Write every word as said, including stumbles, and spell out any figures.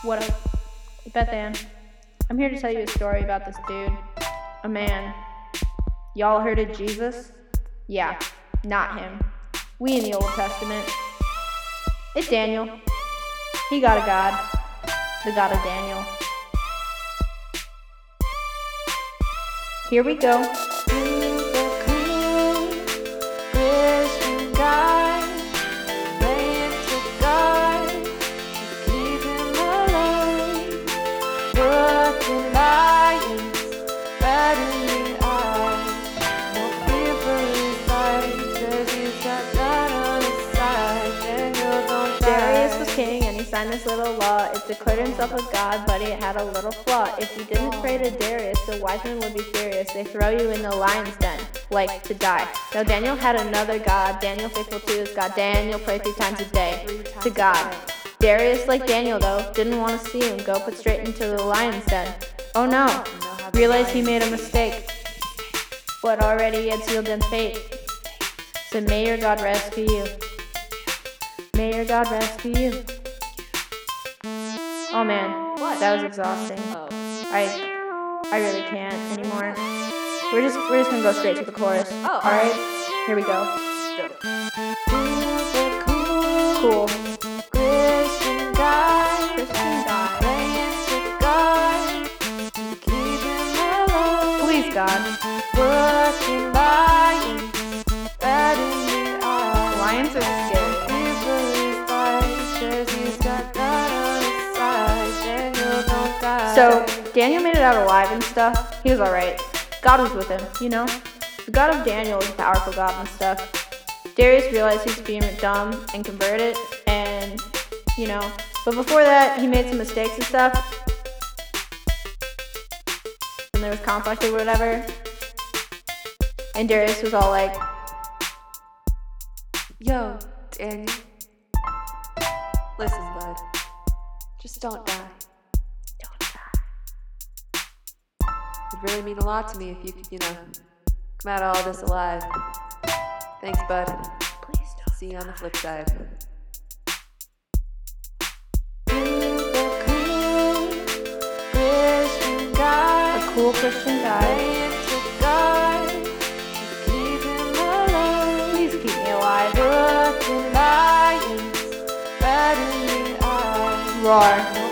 What up? Beth Ann. I'm here to tell you a story about this dude. A man. Y'all heard of Jesus? Yeah, not him. We in the Old Testament. It's Daniel. He got a God. The God of Daniel. Here we go. Darius was king and he signed this little law. It declared himself a god, but it had a little flaw. If you didn't pray to Darius, the wise men would be furious. They throw you in the lion's den, like to die. Now Daniel had another god, Daniel faithful to his God. Daniel prayed three times a day to God. Darius, like Daniel though, didn't want to see him go put straight into the lion's den. Oh no, realized he made a mistake, but already he had sealed in fate. So may your God rescue you. May your God rescue you. Oh man, that was exhausting. I I really can't anymore. We're just we're just gonna go straight to the chorus. Alright? Here we go. Cool. Christian God, Christian God. Please God. Lions are scary. So, Daniel made it out alive and stuff. He was alright. God was with him, you know? The God of Daniel was a powerful God and stuff. Darius realized he was being dumb and converted, and, you know, but before that, he made some mistakes and stuff. And there was conflict or whatever. And Darius was all like, Yo, Daniel. Listen, bud. Just don't die. It'd really mean a lot to me if you could, you know, come out of all this alive. Thanks, bud. Please don't. See you on the flip side. A cool Christian guy. Please keep me alive. Roar.